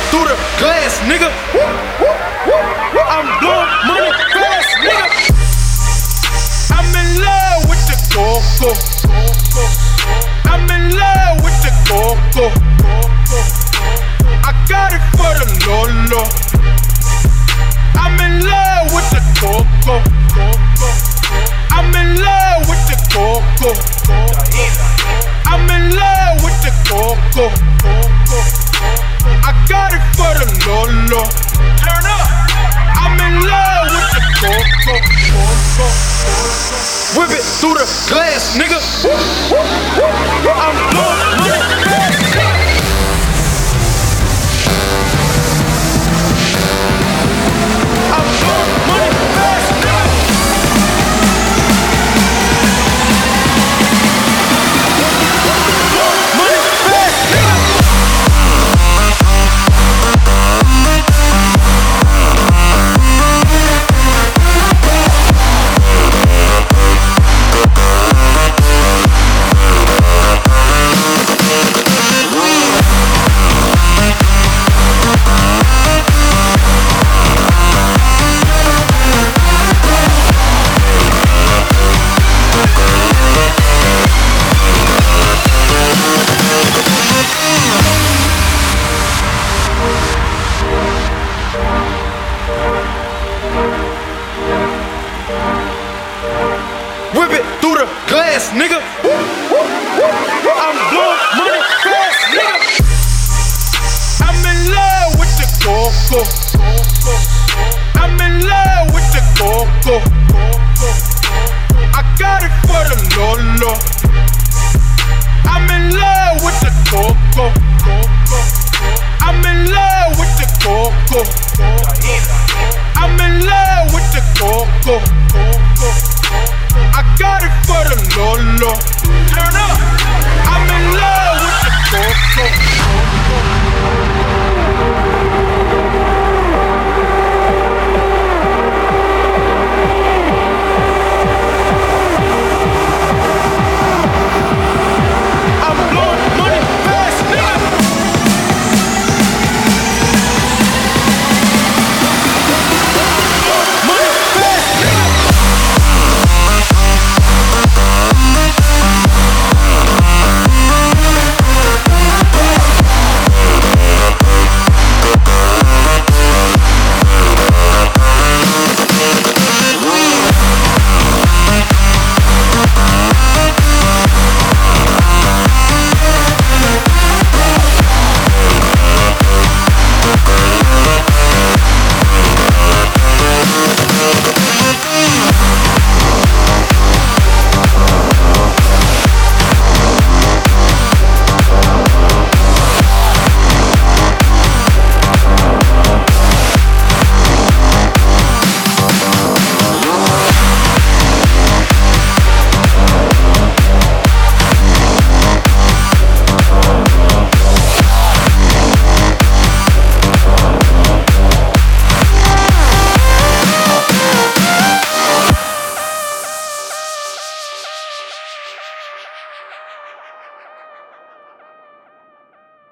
through the glass, nigga. I'm blowing money fast, nigga. I'm in love with the coco. I'm in love with the coco. I got it for the Lolo. I'm in love with the coco. I'm in love with the coco. I'm in love with the coco. I got it for the Lolo. Turn up. I'm in love with the coco. Whip it through the glass, nigga. I'm blowing money fast, nigga. I'm blowing money fast, nigga. Blowing money fast, nigga. Whip it through the glass, nigga. I'm blowing money fast, nigga. I'm in love with the coco. I'm in love with the coco. I got it for the Lolo. I'm in love with the coco. I'm in love with the coco. I'm in love with the coco. I got it for the Lolo. Turn up. I'm in love with the coco.